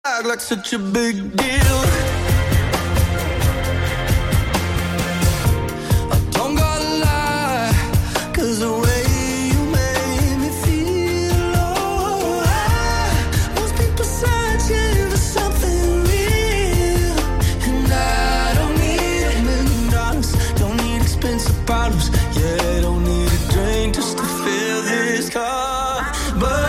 Act like such a big deal. I don't gotta lie, 'cause the way you made me feel, oh, most people searching for something real, and I don't need $1 million, don't need expensive problems, yeah, don't need a drink just to fill this cup, but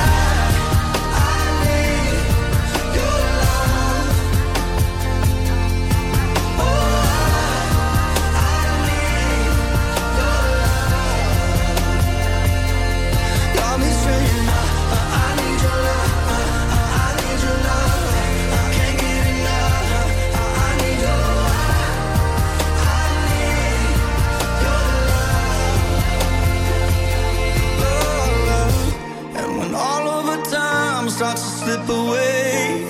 starts to slip away.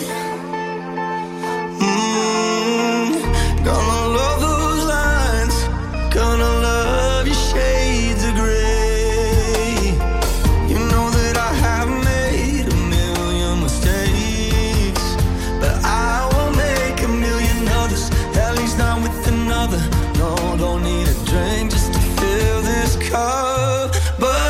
Gonna love those lines, gonna love your shades of gray. You know that I have made a million mistakes, but I won't make a million others, at least not with another. No, don't need a drink just to fill this cup, but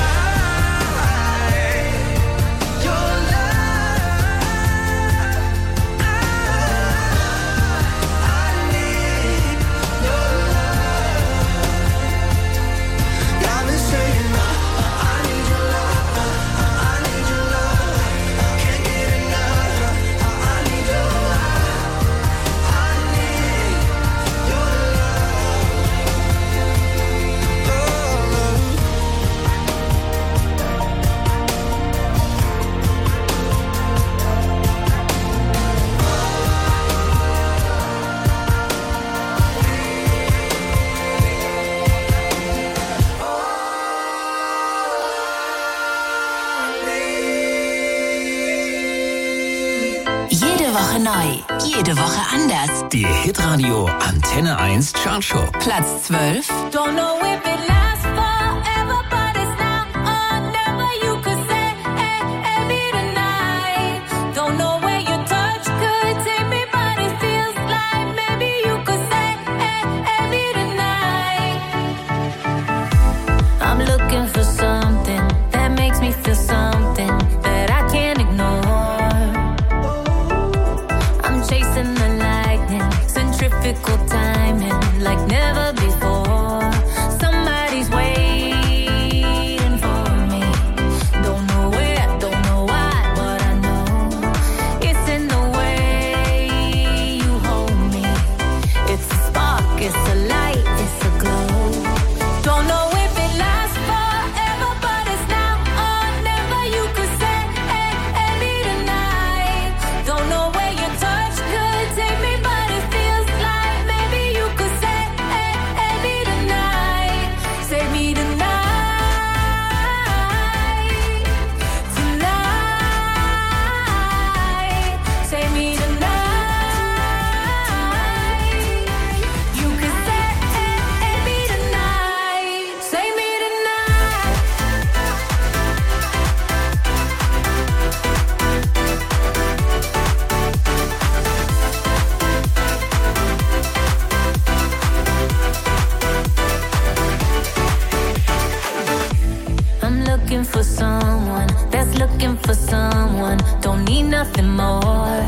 Jede Woche anders. Die Hitradio Antenne 1 Chartshow. Platz 12. Don't know if it lasts forever, but it's now or never. You could say, hey, maybe tonight. Don't know where your touch could take me, but it feels like maybe you could say, hey, maybe tonight. I'm looking for something that makes me feel something that I can't ignore. Chasing the lightning, centrifugal timing, like never before. Somebody's waiting for me. Don't know where, don't know why, but I know it's in the way you hold me. It's a spark, it's a light, it's a glow. Don't know if it lasts forever, but it's now or never. You could say, hey, maybe tonight. Don't know where your touch could take me, but it feels like maybe you could say, hey, maybe tonight. Save me tonight. Tonight. Save me tonight. You could say, hey, maybe tonight. Save me tonight. I'm looking for someone that's looking for someone. Don't need nothing more.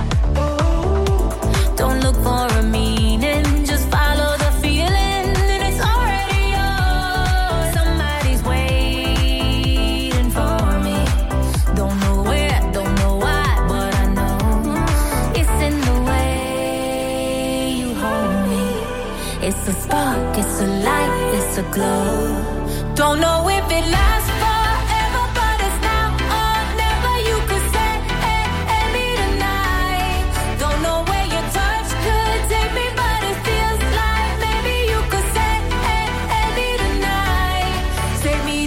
Don't look for a meaning, just follow the feeling, and it's already yours. Somebody's waiting for me. Don't know where, don't know why, but I know it's in the way you hold me. It's a spark, it's a light, it's a glow. Don't know if it lasts forever, but it's now or never. You could say, hey, maybe tonight. Don't know where your touch could take me, but it feels like maybe you could say, hey, maybe tonight. Save me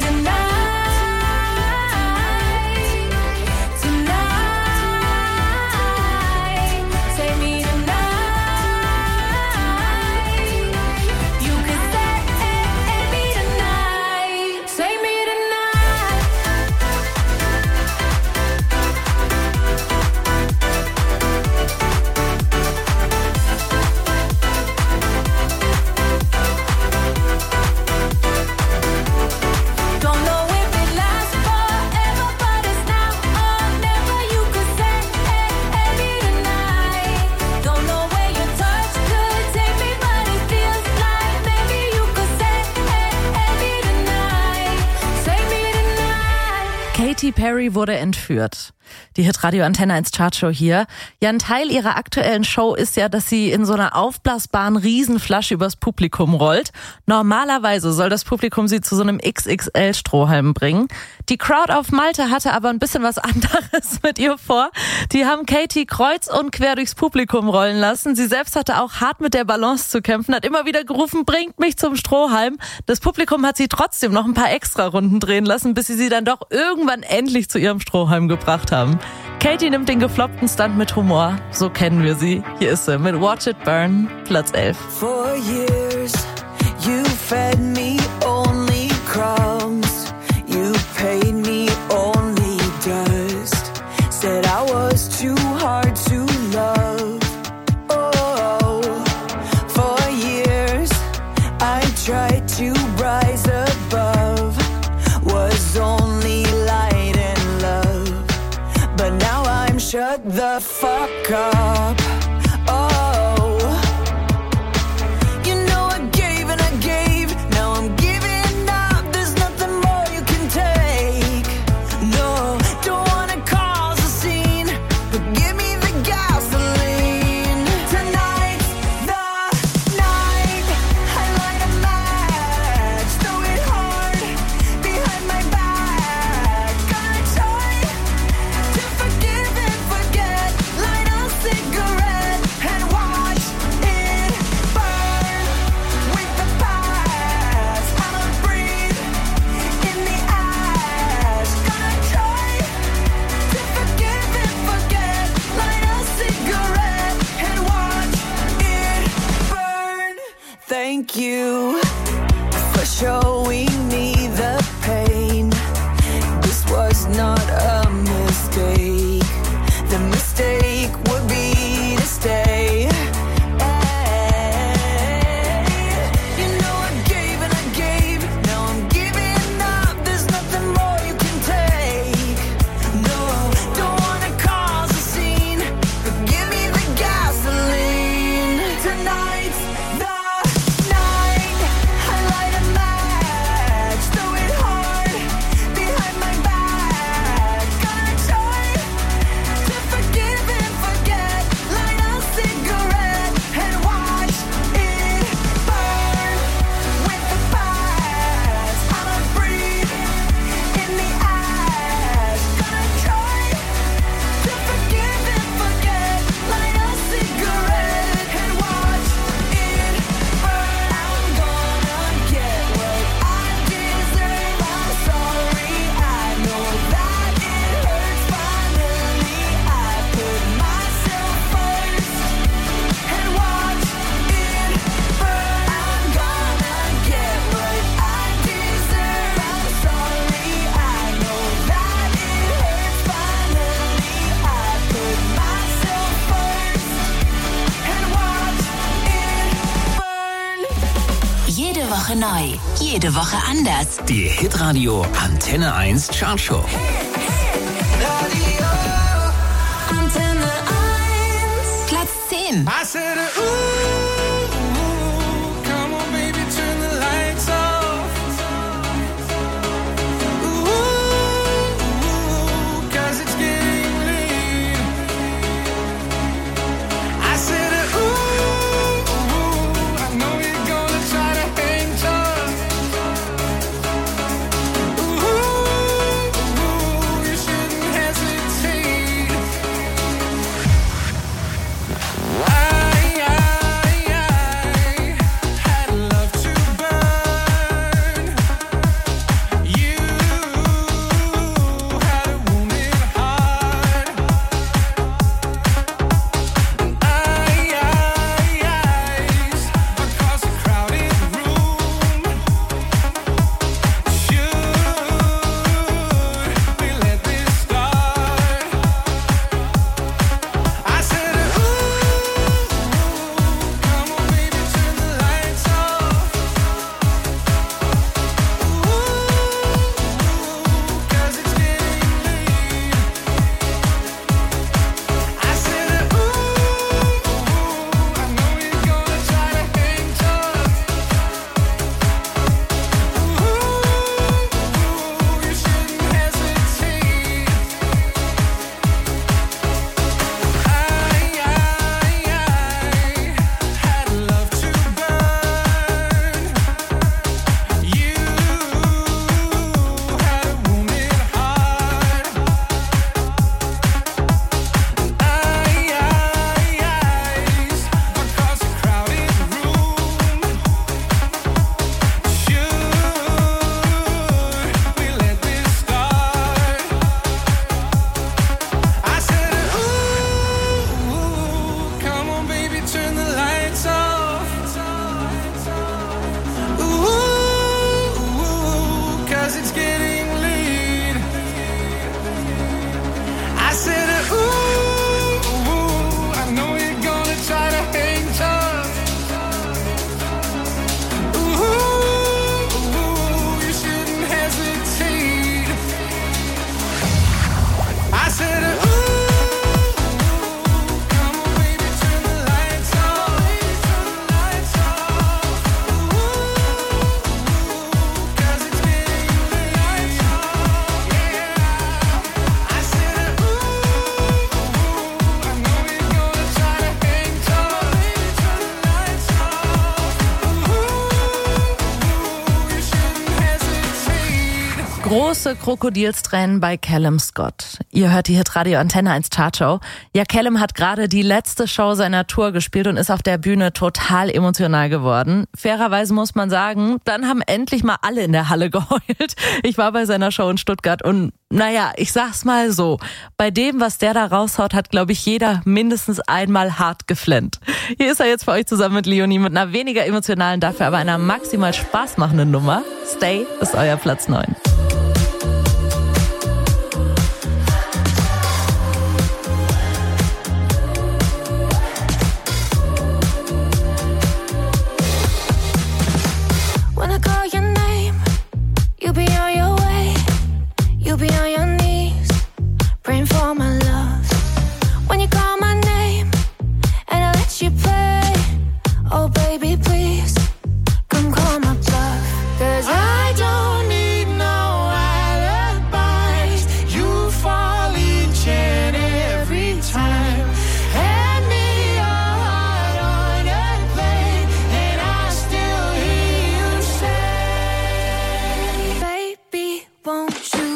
tonight. Tonight. Save me tonight. You could say, hey, maybe tonight. Save me tonight. Perry wurde entführt. Die Hitradio Antenne 1 Chartshow hier. Ja, ein Teil ihrer aktuellen Show ist ja, dass sie in so einer aufblasbaren Riesenflasche übers Publikum rollt. Normalerweise soll das Publikum sie zu so einem XXL-Strohhalm bringen. Die Crowd auf Malta hatte aber ein bisschen was anderes mit ihr vor. Die haben Katie kreuz und quer durchs Publikum rollen lassen. Sie selbst hatte auch hart mit der Balance zu kämpfen, hat immer wieder gerufen, bringt mich zum Strohhalm. Das Publikum hat sie trotzdem noch ein paar extra Runden drehen lassen, bis sie dann doch irgendwann endlich zu ihrem Strohhalm gebracht haben. Katie nimmt den gefloppten Stunt mit Humor. So kennen wir sie. Hier ist sie mit Watch It Burn, Platz 11. For years, you fed me only crumbs. You paid me only dust. Said I was too hard to love. Oh, for years, I tried to rise above. Was only light and love. But now I'm shut the fuck up. Oh, you know I gave and I gave. Now I'm giving up. There's nothing more you can take. No, don't wanna cause a scene, but give me the gasoline. Tonight's the night. I light a match, throw it hard behind my back. Gonna try to forgive and forget. Light a cigarette and watch it burn. With the past, I'ma breathe in the ash. Gonna try to forgive and forget. Light a cigarette and watch it burn. Thank you for showing me the pain. This was not a mistake. The mistake would be to stay. You know I gave and I gave. Now I'm giving up. There's nothing more you can take. No, don't wanna cause a scene, but give me the gasoline. Tonight's the night. I light a match, throw it hard behind my back. Gonna try to forgive and forget. Light a cigarette and watch it burn. With the past, I'ma breathe in the ash. Gonna try to forgive and forget. Light a cigarette and watch it burn. I'm gonna get what I deserve. I'm sorry, I know that it hurts. Finally, I put myself first and watch it burn. I'm gonna get what I deserve. I'm sorry, I know that it hurts. Finally, I put myself first and watch it burn. Jede Woche neu, jede Woche anders. Die Hitradio Antenne 1 Chartshow. Radio Antenne 1. Platz 10. I said, ooh, come on, baby, turn the lights off. Ooh, 'cause it's getting late. I said, ooh, I know you're gonna try to hang tough. Ooh, you shouldn't hesitate. Große Krokodilstränen bei Callum Scott. Ihr hört die Hitradio Antenne 1 Chartshow. Ja, Callum hat gerade die letzte Show seiner Tour gespielt und ist auf der Bühne total emotional geworden. Fairerweise muss man sagen, dann haben endlich mal alle in der Halle geheult. Ich war bei seiner Show in Stuttgart und naja, ich sag's mal so, bei dem, was der da raushaut, hat, glaube ich, jeder mindestens einmal hart geflennt. Hier ist er jetzt für euch zusammen mit Leonie mit einer weniger emotionalen, dafür aber einer maximal spaßmachenden Nummer. Stay ist euer Platz 9. Be on your knees, praying for my love. When you call my name and I let you play, oh baby please, come call my bluff. 'Cause I don't need no alibis. You fall each and every time. Hand me your heart on a plane and I still hear you say, baby, won't you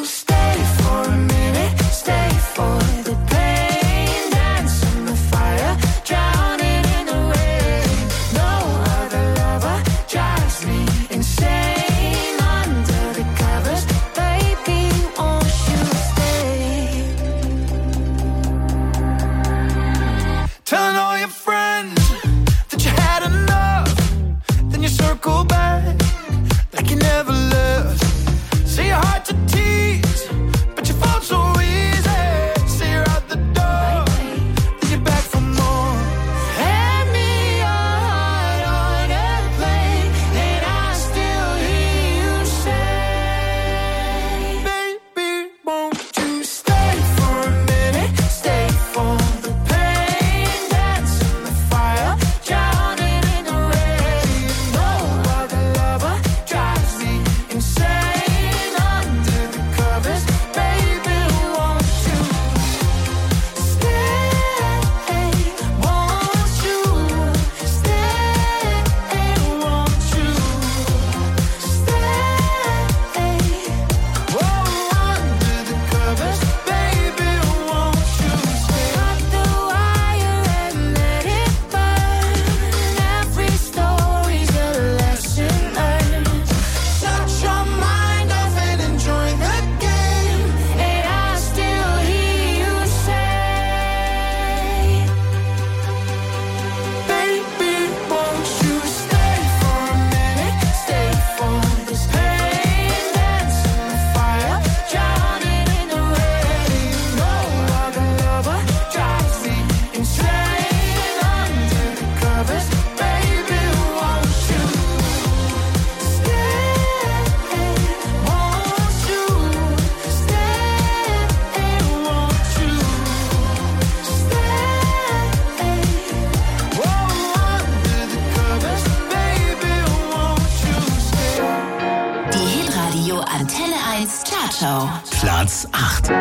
Antenne 1 Chartshow. Platz 8.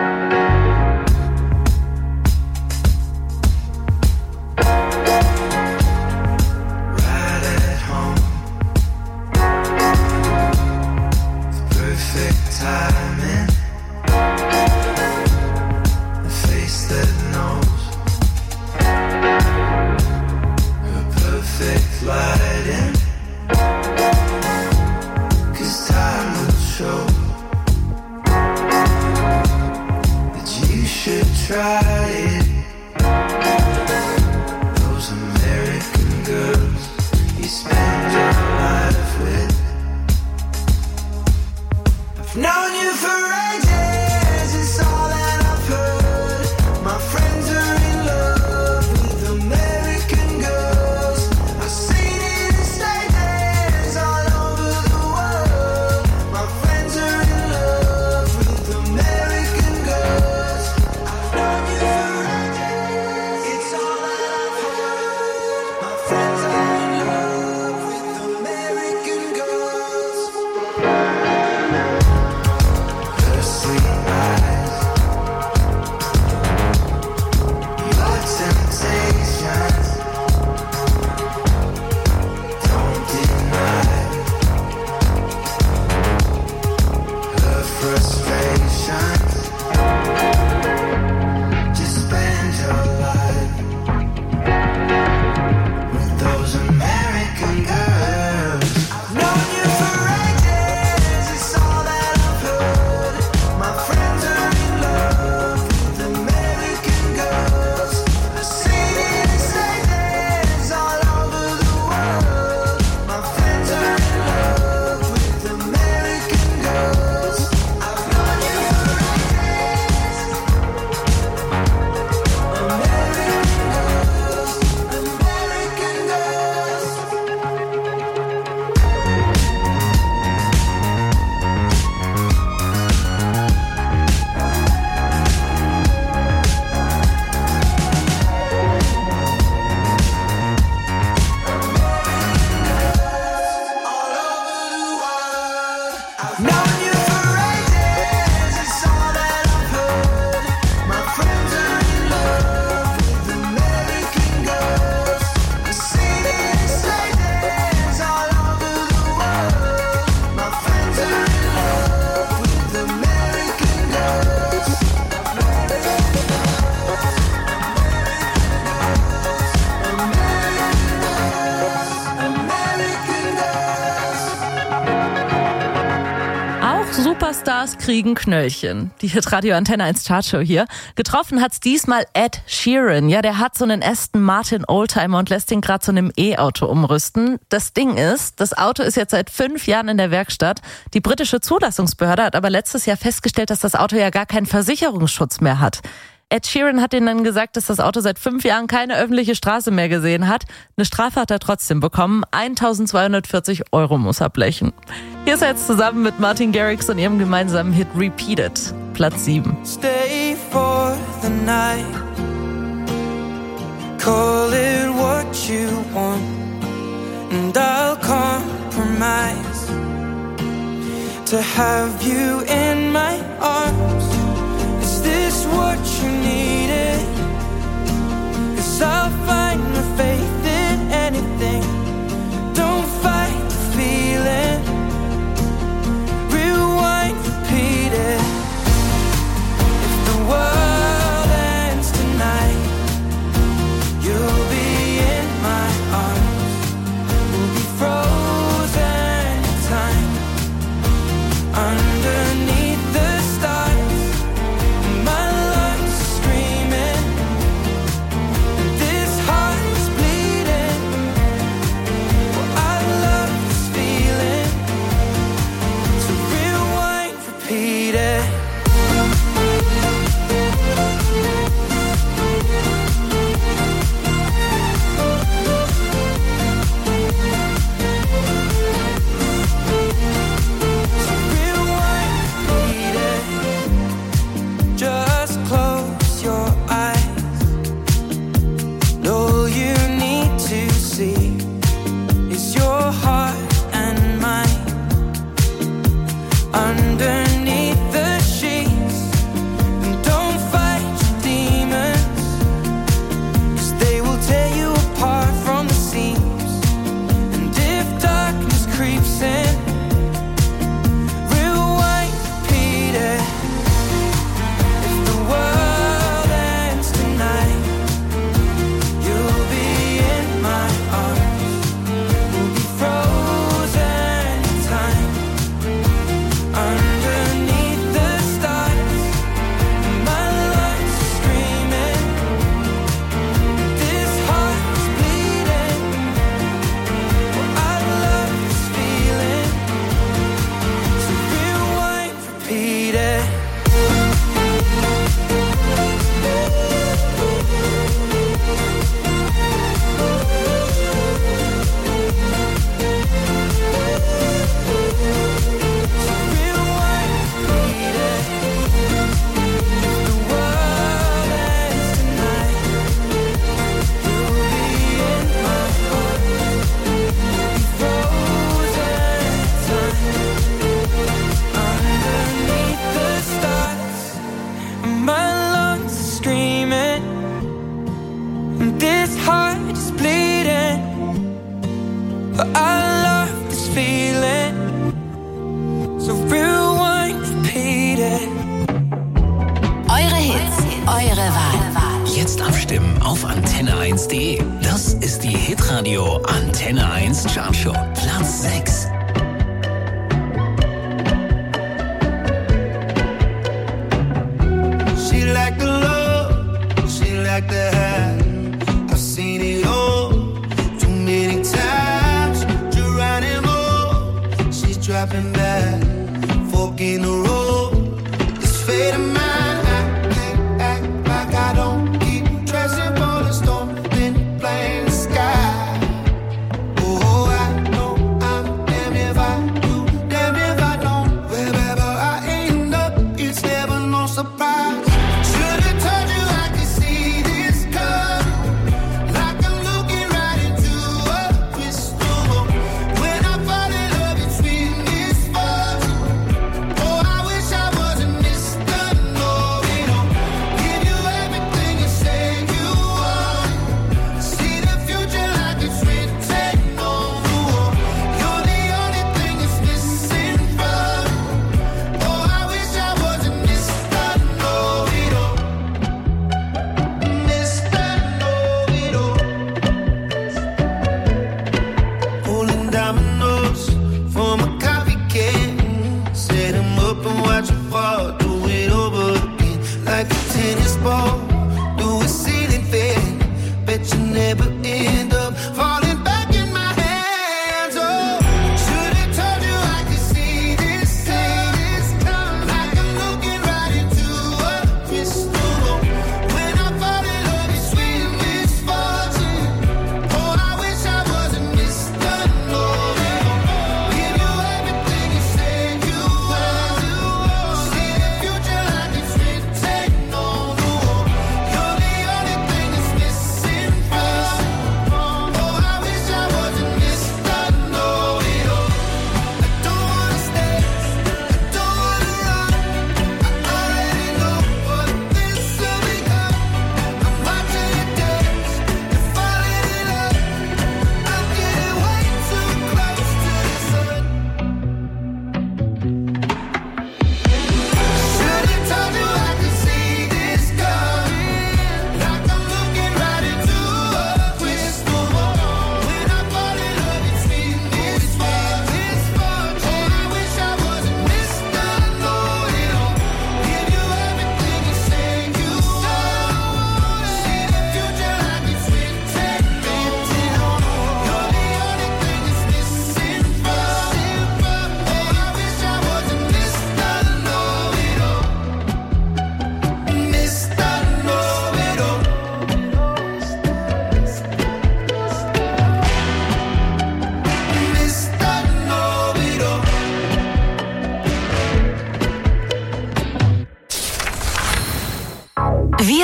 The Superstars kriegen Knöllchen. Die Hitradio Antenne 1 Chartshow hier. Getroffen hat's diesmal Ed Sheeran. Ja, der hat so einen Aston Martin Oldtimer und lässt ihn gerade zu einem E-Auto umrüsten. Das Ding ist, das Auto ist jetzt seit 5 Jahren in der Werkstatt. Die britische Zulassungsbehörde hat aber letztes Jahr festgestellt, dass das Auto ja gar keinen Versicherungsschutz mehr hat. Ed Sheeran hat ihnen dann gesagt, dass das Auto seit 5 Jahren keine öffentliche Straße mehr gesehen hat. Eine Strafe hat er trotzdem bekommen. 1.240 € muss er blechen. Hier ist er jetzt zusammen mit Martin Garrix und ihrem gemeinsamen Hit Repeated. Platz 7. Stay for the night. Call it what you want, and I'll compromise to have you in my arms. Is this what you needed? 'Cause I'll find my faith in anything. Don't fight the feeling. Rewind, repeat it. If the world ends tonight, you'll be in my arms. We'll be frozen in time underneath the stars. My lungs are screaming, and this heart is bleeding. Well, I love this feeling. So rewind, repeat it. Just close your eyes. All you need to see is your heart and mine underneath the sheets. And don't fight your demons, 'cause they will tear you apart from the seams. And if darkness creeps in, rewind, repeat it. If the world ends tonight, you'll be in my arms. We'll be frozen in time underneath the stars. My lungs are screaming, this heart is bleeding. Well, I love this feeling. So rewind, repeat it. My lungs are screaming, and this heart is bleeding. But I love this feeling. So rewind, repeat it. Eure Hits, eure Wahl. Jetzt abstimmen auf antenne1.de. Das ist die Hitradio Antenne 1 Chartshow. Platz 6. She like the love, she like the high. I've seen it all too many times. Geronimo, she's dropping back, fork in the road. This fate of mine, I can't act like I don't keep dressing for the storm, then playing the sky. Oh, I know I'm damn if I do, damn if I don't. Wherever I end up, it's never no surprise. Should've told you I could see this coming, like I'm looking right into a crystal ball. When I fall in love, it's when it's falling. Oh, I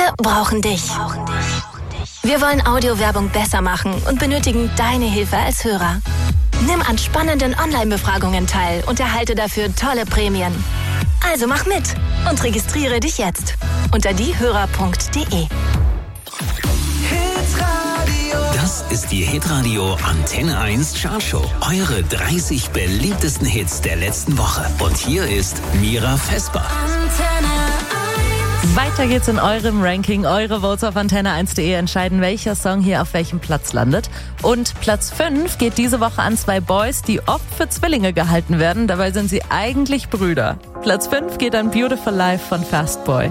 Wir brauchen dich. Wir wollen Audiowerbung besser machen und benötigen deine Hilfe als Hörer. Nimm an spannenden Online-Befragungen teil und erhalte dafür tolle Prämien. Also mach mit und registriere dich jetzt unter diehörer.de. Das ist die Hitradio Antenne 1 Chartshow. Eure 30 beliebtesten Hits der letzten Woche. Und hier ist Mira Vesper. Weiter geht's in eurem Ranking. Eure Votes auf antenne1.de entscheiden, welcher Song hier auf welchem Platz landet. Und Platz 5 geht diese Woche an 2 Boys, die oft für Zwillinge gehalten werden. Dabei sind sie eigentlich Brüder. Platz 5 geht an Beautiful Life von Fastboy.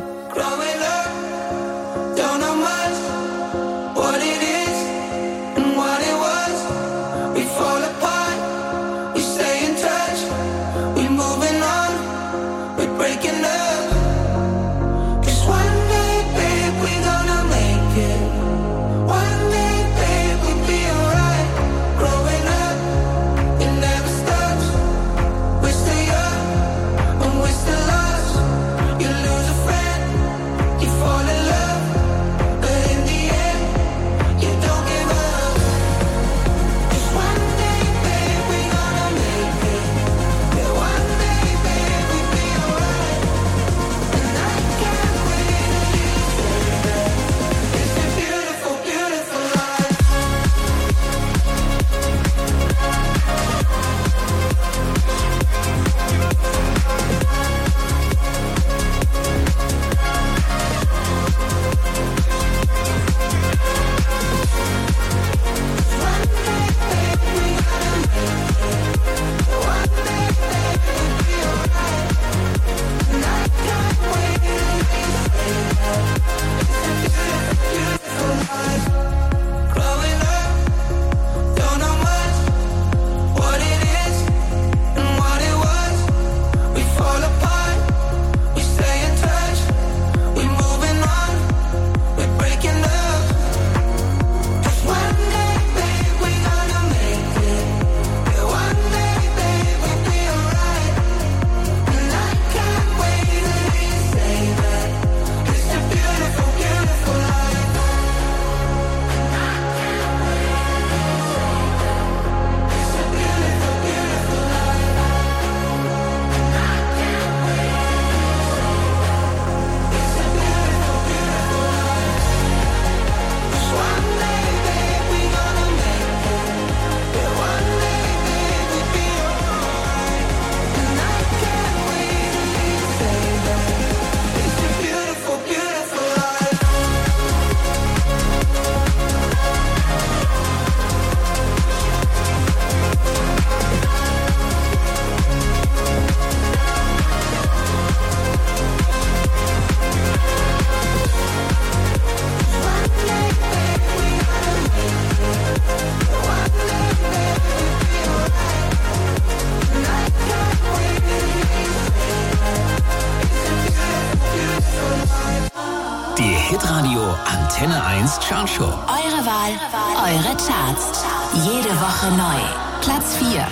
Hitradio Antenne 1 Chartshow. Eure Wahl, eure Charts. Jede Woche neu. Platz 4.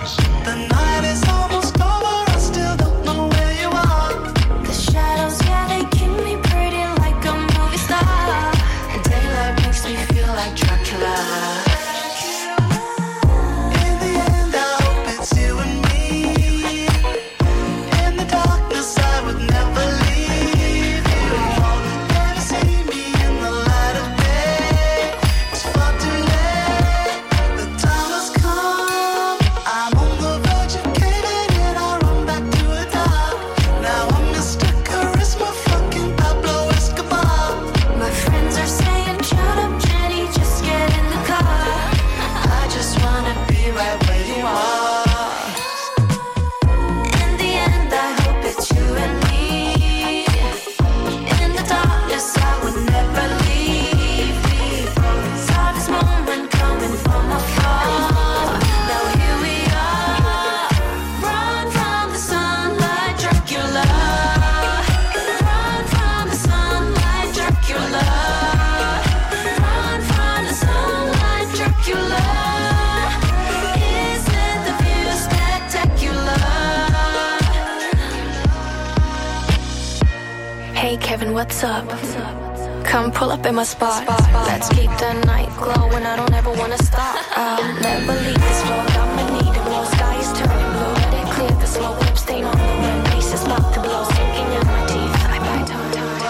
Shadows get Kevin, what's up? Come pull up in my spot. Let's keep the night glowing. I don't ever wanna stop. I'll never leave this floor. I'ma need a blow. Sky is turning blue. Let it clear the slow whip stain on the rim. Face is about to blow. Sinking in my teeth. I bite on.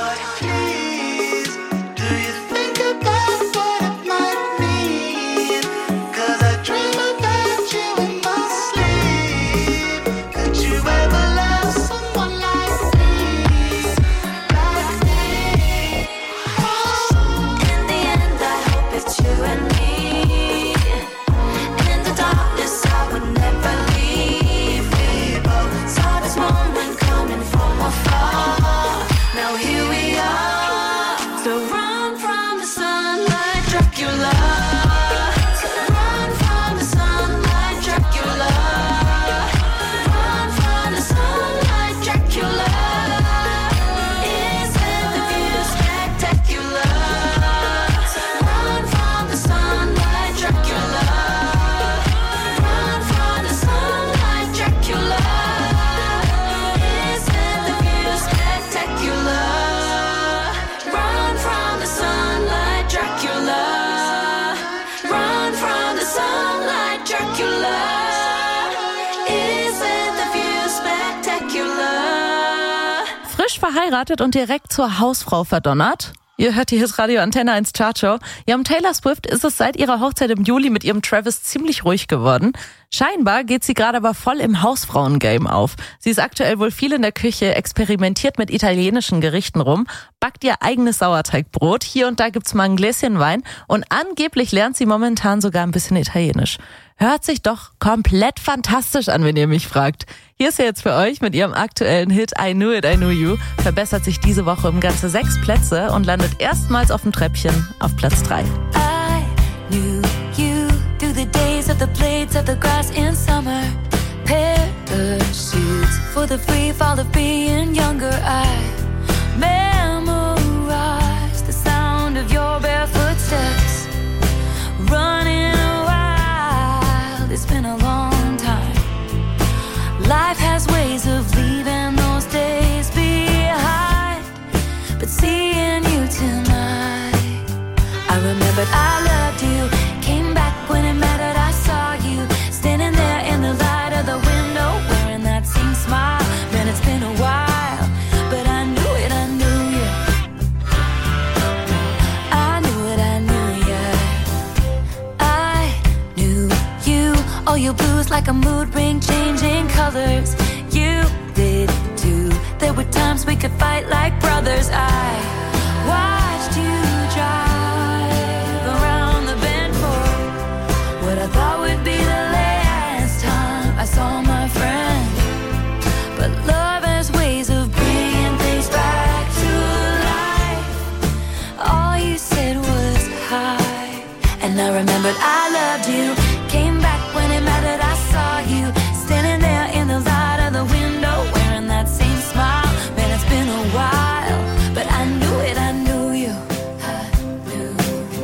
Verheiratet und direkt zur Hausfrau verdonnert. Ihr hört die Hitradio Antenne 1 Chartshow. Ja, um Taylor Swift ist es seit ihrer Hochzeit im Juli mit ihrem Travis ziemlich ruhig geworden. Scheinbar geht sie gerade aber voll im Hausfrauen-Game auf. Sie ist aktuell wohl viel in der Küche, experimentiert mit italienischen Gerichten rum, backt ihr eigenes Sauerteigbrot. Hier und da gibt's mal ein Gläschen Wein und angeblich lernt sie momentan sogar ein bisschen Italienisch. Hört sich doch komplett fantastisch an, wenn ihr mich fragt. Hier ist sie jetzt für euch mit ihrem aktuellen Hit I Knew It, I Knew You. Verbessert sich diese Woche um ganze 6 Plätze und landet erstmals auf dem Treppchen auf Platz 3. I knew you through the days of the blades of the grass in summer. Parachutes for the free fall of being younger. I memorized the sound of your barefoot steps. Running wild, it's been a long time. Life has ways of leaving those days behind. But seeing you tonight, I remembered I loved you. Came back when it mattered, I saw you standing there in the light of the window, wearing that same smile. Man, it's been a while, but I knew it, I knew you. I knew it, I knew you. I knew you. All your blues like a mood ring, changing colors. You did too. There were times we could fight like brothers. I watched you drive around the bend for what I thought would be the last time I saw my friend. But love has ways of bringing things back to life. All you said was hi, and I remembered I loved you. Came back when it mattered, I saw you standing there in the light of the window, wearing that same smile. Man, it's been a while, but I knew it, I knew you. I knew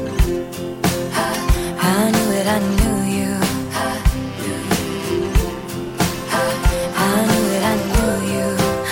it, I knew you. I knew it, I knew you.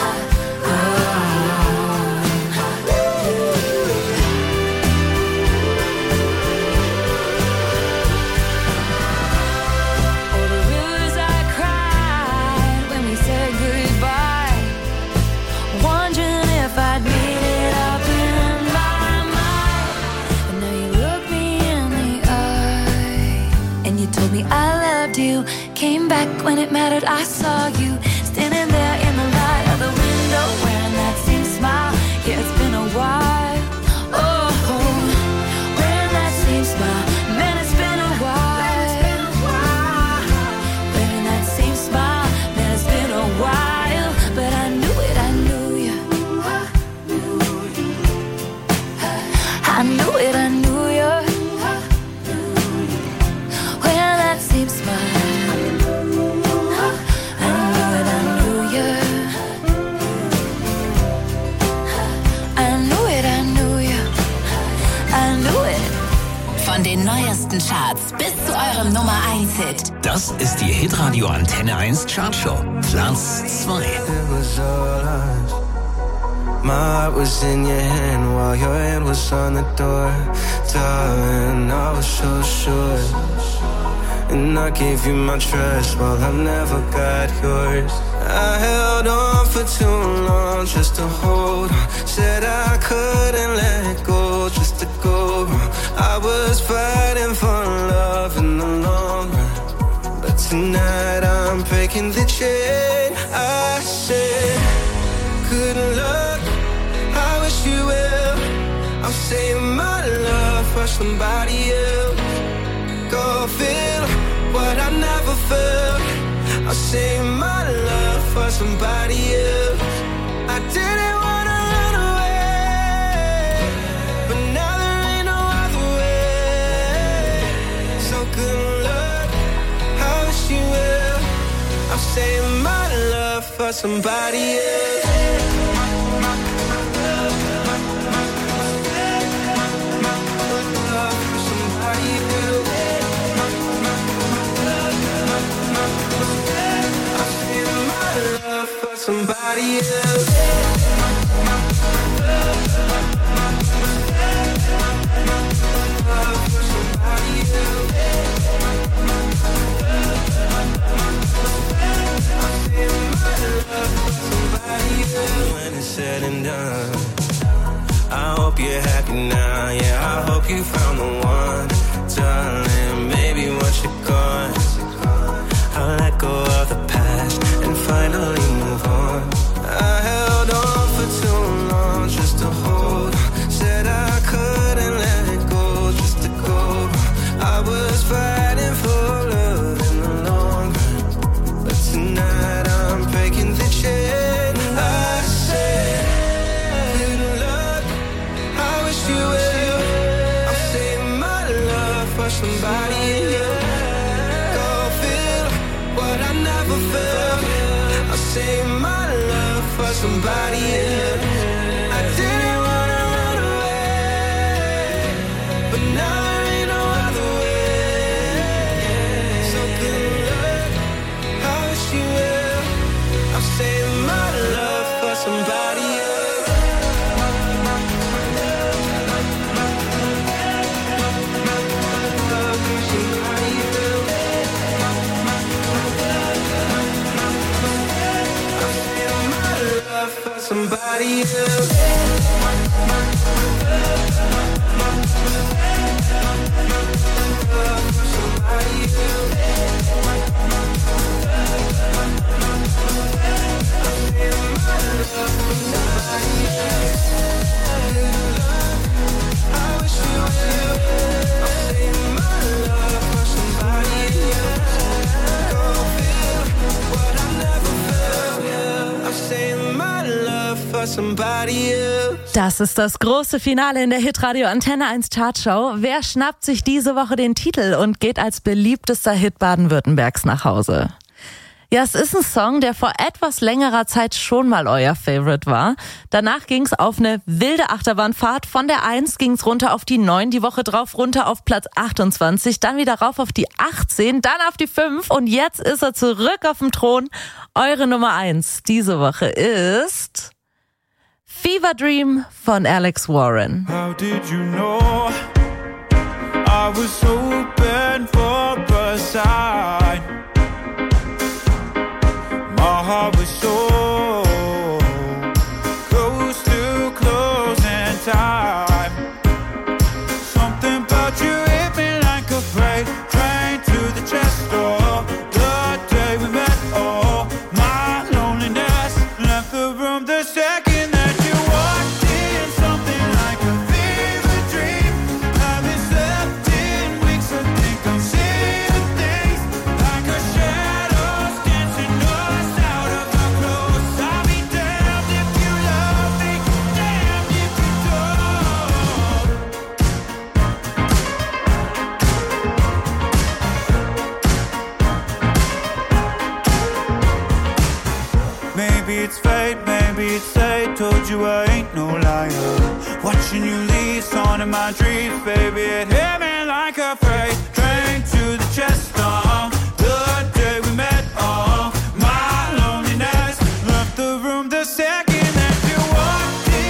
All the rivers I cried when we said goodbye, wondering if I'd made it up in my mind. And now you look me in the eye, and you told me I loved you. Came back when it mattered, I saw you standing there in the light of the window, wearing that same smile. Yeah, it's been a while. Oh, wearing that same smile. Man, it's been a while. Wearing that same smile. Man, it's been a while. But I knew it, I knew you. I knew it, I knew you. Wearing that same smile. I knew it, I knew you. I knew it, I knew you. I knew it. Von den neuesten Charts bis zu eurem Nummer 1 Hit. Das ist die Hitradio Antenne 1 Chartshow. Platz 2. It was all us. My heart was in your hand while your hand was on the door. Darling, I was so sure. And I gave you my trust while I never got yours. I held on for too long just to hold on. Said I couldn't let go just to go wrong. I was fighting for love in the long run, but tonight I'm breaking the chain. I said, good luck, I wish you well. I'm saving my love for somebody else. Go feel what I never felt. I'll save my love for somebody else. I didn't wanna run away, but now there ain't no other way. So good luck, I wish you well. I'll save my love for somebody else. Somebody else. When it's said and done, I hope you're happy now. Yeah, I hope you found the one, darling. Maybe once you're gone, I'll let go of the past and finally move on. I held on for too long just to hold on. Said I couldn't let go just to go. I was fighting for love in the long run, but tonight I'm breaking the chain. I said, good luck, I wish you well. I'm saving my love for somebody else. Go feel what I never felt. I'll save my love for somebody else. I didn't wanna run away, but now there ain't no other way. So good luck, I wish you well. I'll save my love for somebody else. For somebody else. I wish you well. I'm saving my love for somebody else. Go feel what I never felt. I'm saving my love for somebody else. Das ist das große Finale in der Hitradio Antenne 1 Chartshow. Wer schnappt sich diese Woche den Titel und geht als beliebtester Hit Baden-Württembergs nach Hause? Ja, es ist ein Song, der vor etwas längerer Zeit schon mal euer Favorite war. Danach ging's auf eine wilde Achterbahnfahrt. Von der 1 ging's runter auf die 9, die Woche drauf runter auf Platz 28, dann wieder rauf auf die 18, dann auf die 5 und jetzt ist er zurück auf dem Thron. Eure Nummer 1 diese Woche ist Fever Dream von Alex Warren. How did you know I was hoping for a sign? My heart was so close to closing time. Something about you hit me like a freight train to the chest door. The day we met, oh, my loneliness left the room the second that you walked in. Something like a fever dream. Haven't slept in weeks, I think I'm seeing things like a shadows dancing us out of our clothes. I'll be damned if you love me, damned if you don't. Maybe it's fate, maybe it's fate. Told you I ain't no liar. Watching you leave, on in my dreams, baby. It hit me like a freight train to the chest. The day we met, oh, my loneliness left the room the second that you walked in.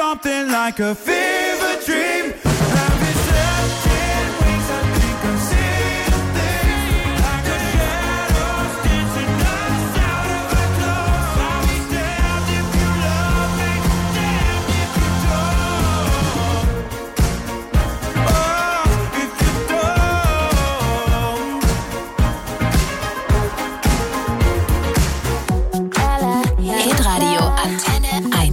something like a fever dream. I've been searching wings, I think I'm seeing things like a shadows dancing us out of our clothes. I'll be damned if you love me, damned if you don't. Oh, if you don't. Hitradio Antenne 1.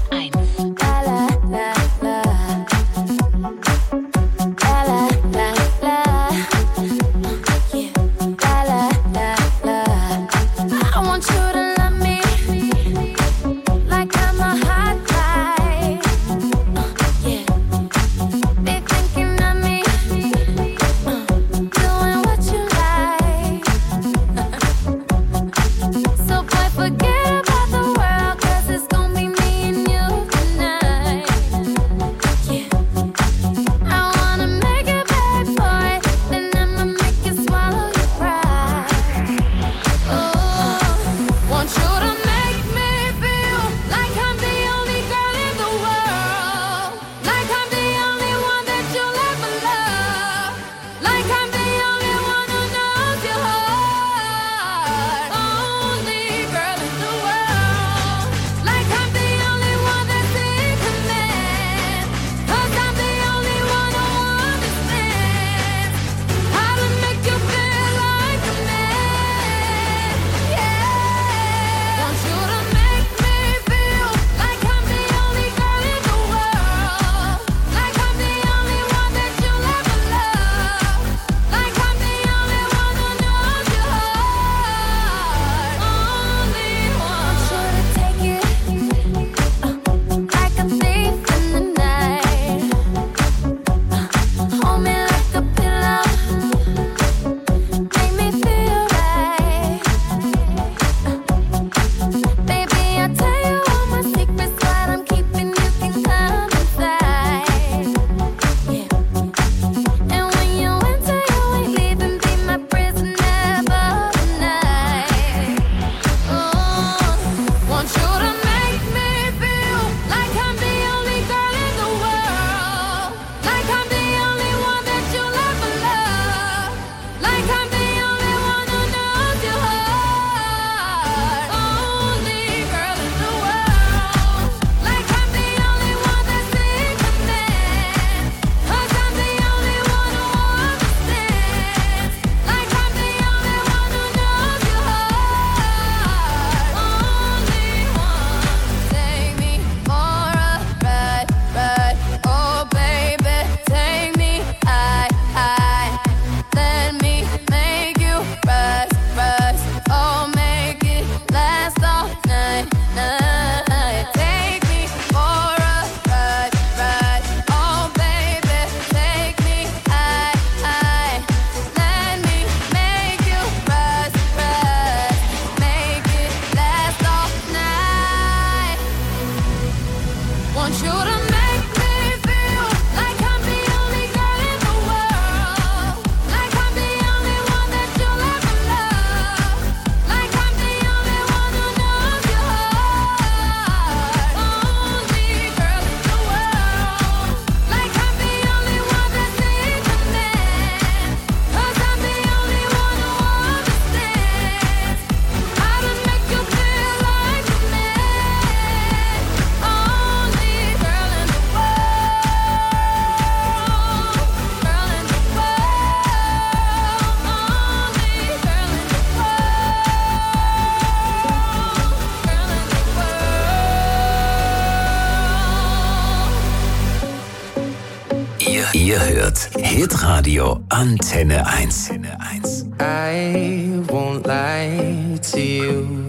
Ihr hört Hitradio Antenne 1. I won't lie to you.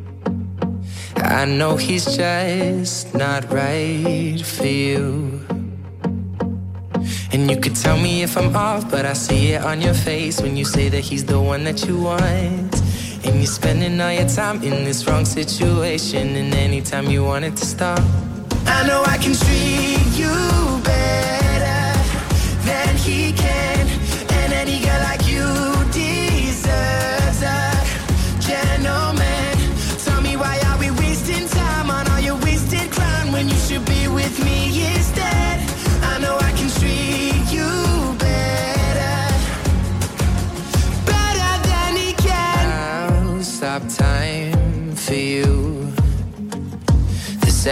I know he's just not right for you. And you could tell me if I'm off, but I see it on your face when you say that he's the one that you want. And you're spending all your time in this wrong situation, and anytime you want it to stop, I know I can treat you better than he can. And any girl like you deserves a gentleman. Tell me, why are we wasting time on all your wasted crime when you should be with me?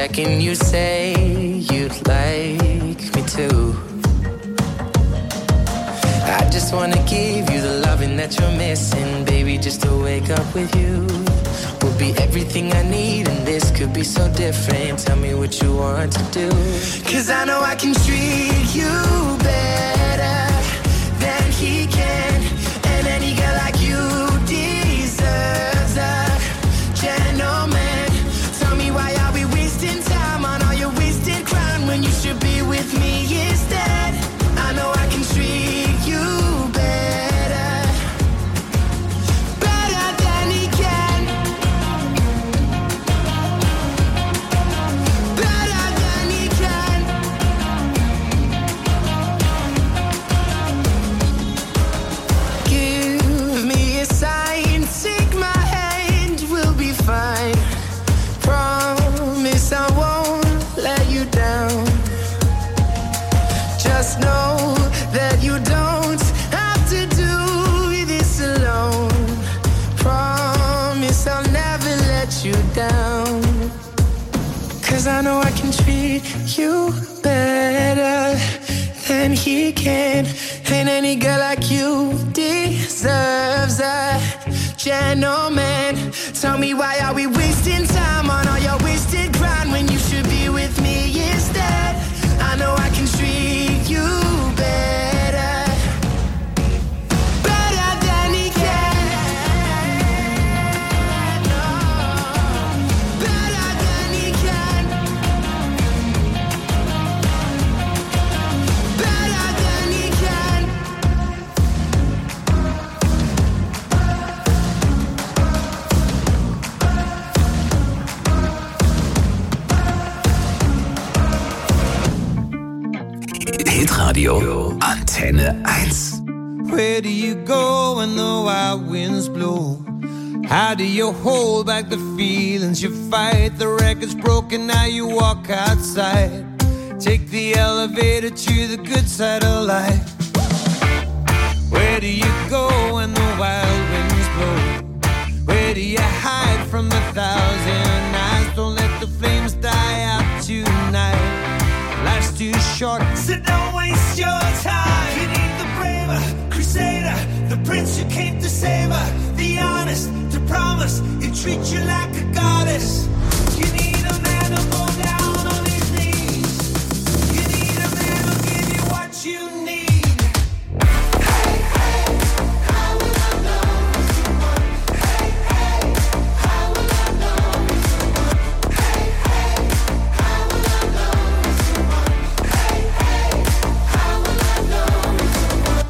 second you say you'd like me too. I just wanna give you the loving that you're missing, baby, just to wake up with you will be everything I need, and this could be so different. Tell me what you want to do, 'cause I know I can treat you better than he can, and any girl like you deserves a gentleman. Tell me, why are we wasting time on all your wasted crown when you should be with me instead? I know I can treat you better, better than he can, better than he can. Give me a sign, take my hand, we'll be fine. Promise I won't let you down. Just know that you don't have to do this alone. Promise I'll never let you down, 'cause I know I can treat you better than he can, and any girl like you deserves a gentleman. Tell me, why are we wasting time on all your wasted grind when you should be with me instead? I know I can treat you better, better than he can. No, better than he can, better than he can. Hitradio Antenne 1. Where do you go when the wild winds blow? How do you hold back the feelings you fight? The record's broken, now you walk outside. Take the elevator to the good side of life. Where do you go when the wild winds blow? Where do you hide from the thousand eyes? Don't let the flames die out tonight. Life's too short, so don't waste your time. You need the braver crusader, the prince who came to save her, the honest to promise he'll treat you like a goddess. You need a man to go down on his knees. You need a man who'll give you what you need. Hey, hey, how will I know what you want? Hey, hey, how will I know what you want? Hey, hey, how will I know what you want? Hey, hey, how will I know what you want?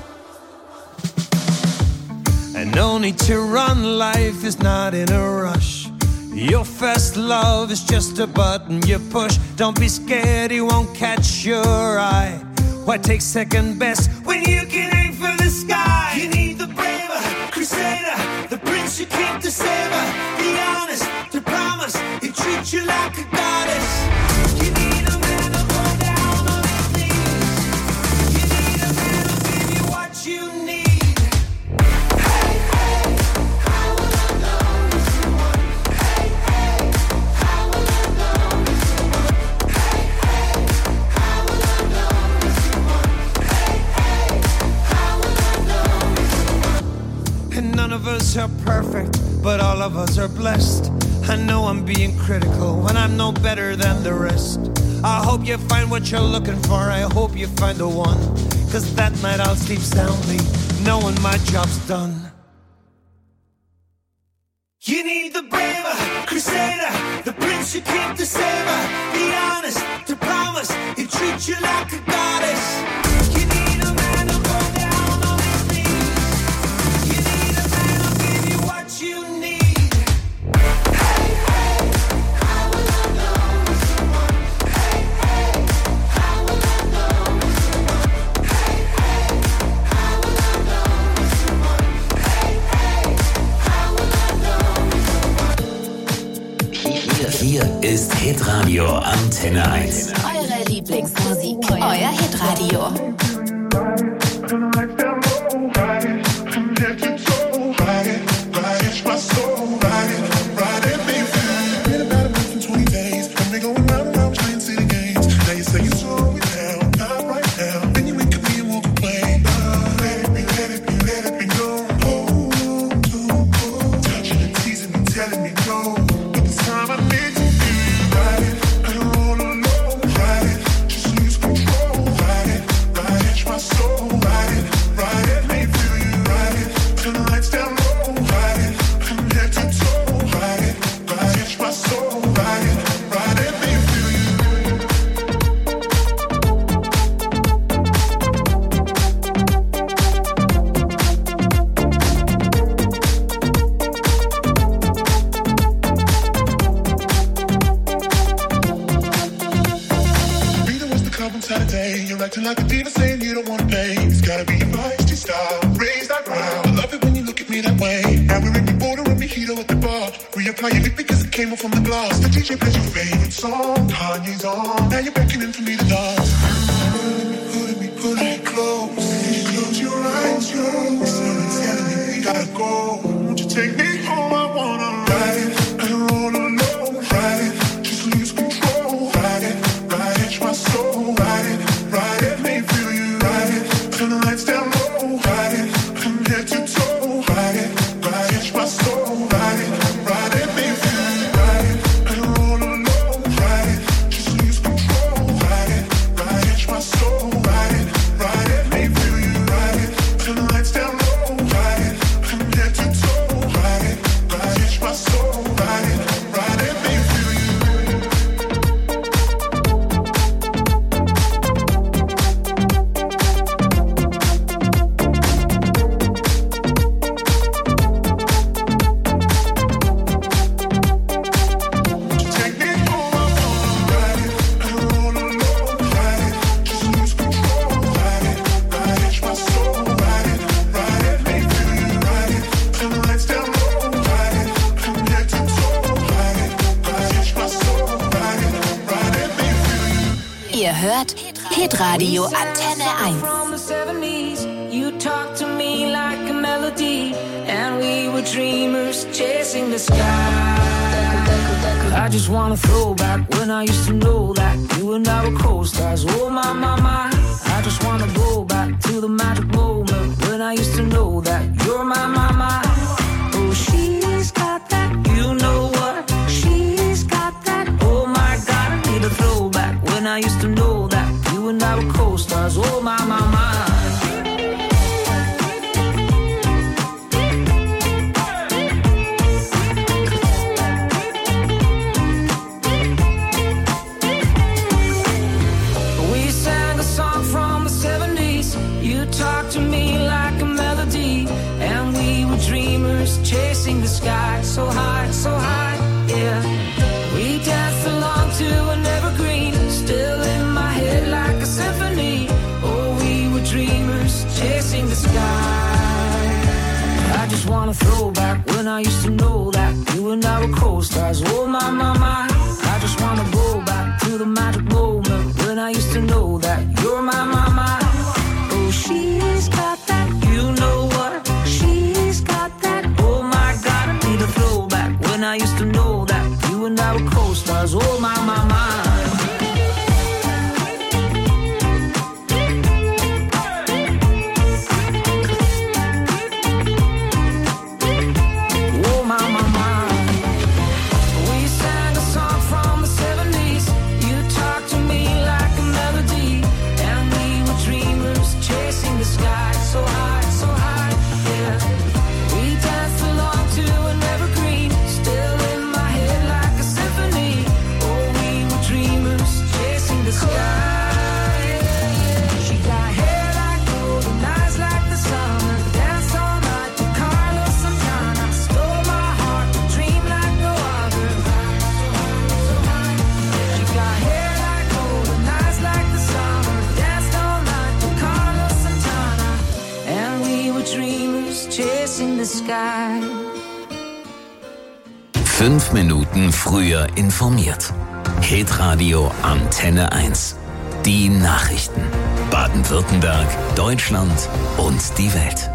And no need to run, life is not in a rush. Your first love is just a button you push. Don't be scared, he won't catch your eye. Why take second best when you can aim for the sky? You need the braver crusader, the prince who came to save her, the honest to promise he'll treat you like a goddess. You need a man to go down on his knees. You need a man who'll give you what you need. Hey, hey, how will I know what you want? Hey, hey, how will I know what you want? Hey, hey, how will I know what you want? Hey, hey, how will I know what you want? And none of us are perfect, but all of us are blessed. I know I'm being critical when I'm no better than the rest. I hope you find what you're looking for, I hope you find the one, 'cause that night I'll sleep soundly, knowing my job's done. You need the braver crusader, the prince who came to save her, the honest to promise he'll treat you like a goddess. You need a man to go down on his knees. You need a man who'll give you what you need. Hey, hey, how will I know what you want? Hey, hey, how will I know what you want? Hey, hey, how will I know what you want? Hey, hey, how will I know what you want? Hier ist Hitradio Antenne 1. Eure Lieblingsmusik. Euer Hitradio. Ride it, baby. Been about a month and 20 days. I've been going round and club on Saturday. You're acting like a diva saying you don't wanna pay. It's gotta be your feisty style. Raise that ground. I love it when you look at me that way. Now we're in the border and mojito at the bar. Reapply your lip because it came off from the glass. The DJ plays your favorite song. Kanye's on. Now you're beckoning for me to dance. Put me close. Close your eyes, telling me we gotta go. Won't you take me home? I wanna ride it. I don't wanna know. Ride it. Just lose control. Ride it. Catch my soul. Ride it. Make me feel you. Ride it. Turn the lights down low. Ride it. From head to toe. Ride it. Catch my soul. Ride it. Make me feel you. Ride it. I don't wanna know. Ride it. Just lose control. Ride it. Catch my soul. Ride it. Make me feel you. Ride it. Turn the lights down low. Ride it. From head to toe. Ride it. Catch my soul. Ride it. Make me feel you. Ihr hört Hitradio Antenne 1. From the 70s, you talked to me like a melody, and we were dreamers chasing the sky. I just wanna throw back when I used to know that you and I were co-stars. Oh my, my, my. I just wanna go back to the magic moment when I used to know that you're my, my, my. Oh, she's got that, you know what? She's got that. Oh my God, I need a throwback when I used to know that you and I were co-stars. Oh my, my, my. We sang a song from the 70s. You talked to me like a melody, and we were dreamers chasing the sky. So high, yeah. We danced along to an evergreen, still in my head like a symphony. Oh, we were dreamers chasing the sky. I just wanna throw back when I used to know that you and I were co-stars. Oh my, my, my. I just wanna go back to the magic moment when I used to know that you're my, my, my. Oh, she's got that, you know what? She's got that. Oh my God, I need a throwback when I used to know that you and I were co-stars. Oh my, my, my. the sky. 5 Minuten früher informiert. Hitradio Antenne 1. Die Nachrichten. Baden-Württemberg, Deutschland und die Welt.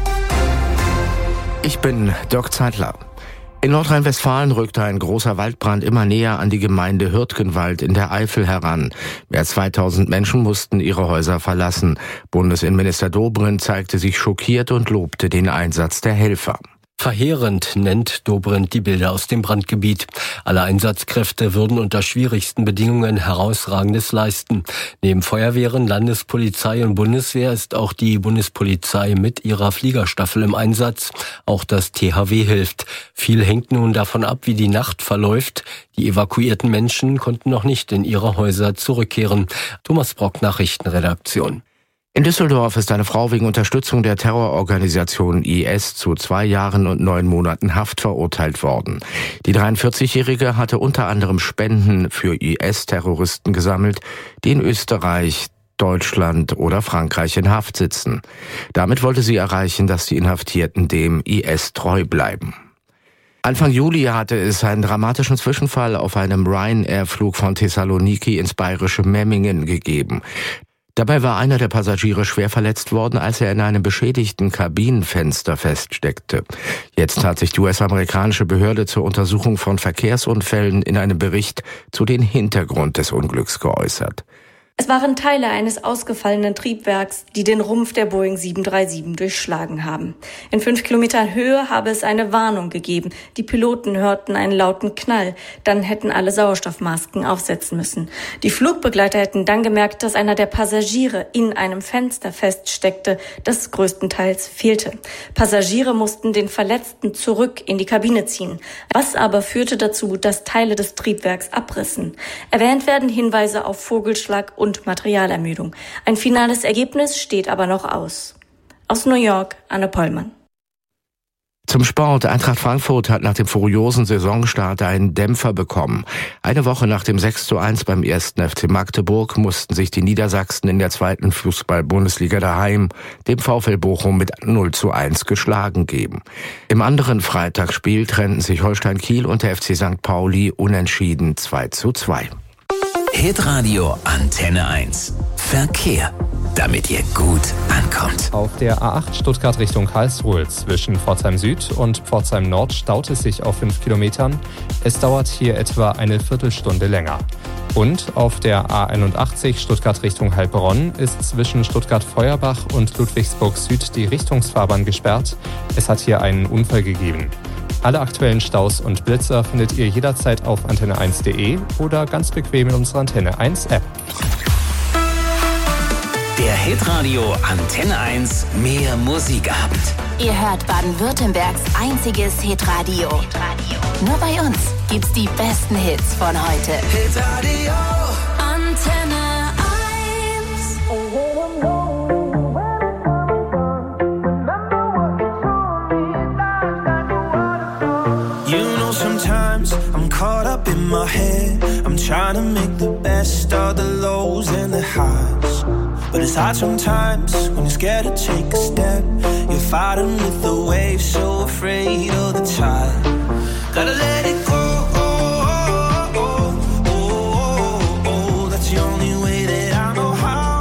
Ich bin Dirk Zeitler. In Nordrhein-Westfalen rückte ein großer Waldbrand immer näher an die Gemeinde Hürtgenwald in der Eifel heran. Mehr als 2000 Menschen mussten ihre Häuser verlassen. Bundesinnenminister Dobrindt zeigte sich schockiert und lobte den Einsatz der Helfer. Verheerend nennt Dobrindt die Bilder aus dem Brandgebiet. Alle Einsatzkräfte würden unter schwierigsten Bedingungen Herausragendes leisten. Neben Feuerwehren, Landespolizei und Bundeswehr ist auch die Bundespolizei mit ihrer Fliegerstaffel im Einsatz. Auch das THW hilft. Viel hängt nun davon ab, wie die Nacht verläuft. Die evakuierten Menschen konnten noch nicht in ihre Häuser zurückkehren. Thomas Brock, Nachrichtenredaktion. In Düsseldorf ist eine Frau wegen Unterstützung der Terrororganisation IS zu 2 Jahren und 9 Monaten Haft verurteilt worden. Die 43-Jährige hatte unter anderem Spenden für IS-Terroristen gesammelt, die in Österreich, Deutschland oder Frankreich in Haft sitzen. Damit wollte sie erreichen, dass die Inhaftierten dem IS treu bleiben. Anfang Juli hatte es einen dramatischen Zwischenfall auf einem Ryanair-Flug von Thessaloniki ins bayerische Memmingen gegeben. Dabei war einer der Passagiere schwer verletzt worden, als er in einem beschädigten Kabinenfenster feststeckte. Jetzt hat sich die US-amerikanische Behörde zur Untersuchung von Verkehrsunfällen in einem Bericht zu den Hintergrund des Unglücks geäußert. Es waren Teile eines ausgefallenen Triebwerks, die den Rumpf der Boeing 737 durchschlagen haben. In 5 Kilometern Höhe habe es eine Warnung gegeben. Die Piloten hörten einen lauten Knall. Dann hätten alle Sauerstoffmasken aufsetzen müssen. Die Flugbegleiter hätten dann gemerkt, dass einer der Passagiere in einem Fenster feststeckte, das größtenteils fehlte. Passagiere mussten den Verletzten zurück in die Kabine ziehen. Was aber führte dazu, dass Teile des Triebwerks abrissen. Erwähnt werden Hinweise auf Vogelschlag und Materialermüdung. Ein finales Ergebnis steht aber noch aus. Aus New York, Anne Pollmann. Zum Sport. Eintracht Frankfurt hat nach dem furiosen Saisonstart einen Dämpfer bekommen. Eine Woche nach dem 6:1 beim 1. FC Magdeburg mussten sich die Niedersachsen in der 2. Fußball-Bundesliga daheim dem VfL Bochum mit 0:1 geschlagen geben. Im anderen Freitagsspiel trennten sich Holstein Kiel und der FC St. Pauli unentschieden 2:2. Hitradio Antenne 1. Verkehr, damit ihr gut ankommt. Auf der A8 Stuttgart Richtung Karlsruhe zwischen Pforzheim Süd und Pforzheim Nord staut es sich auf 5 Kilometern. Es dauert hier etwa eine Viertelstunde länger. Und auf der A81 Stuttgart Richtung Heilbronn ist zwischen Stuttgart-Feuerbach und Ludwigsburg Süd die Richtungsfahrbahn gesperrt. Es hat hier einen Unfall gegeben. Alle aktuellen Staus und Blitzer findet ihr jederzeit auf antenne1.de oder ganz bequem in unserer Antenne 1 App. Der Hitradio Antenne 1 Mehr Musikabend. Ihr hört Baden-Württembergs einziges Hitradio. Nur bei uns gibt's die besten Hits von heute. Hitradio Antenne 1. You know, sometimes I'm caught up in my head. I'm trying to make the best of the lows and the highs. But it's hard sometimes when you're scared to take a step. You're fighting with the waves, so afraid of the tide. Gotta let it go.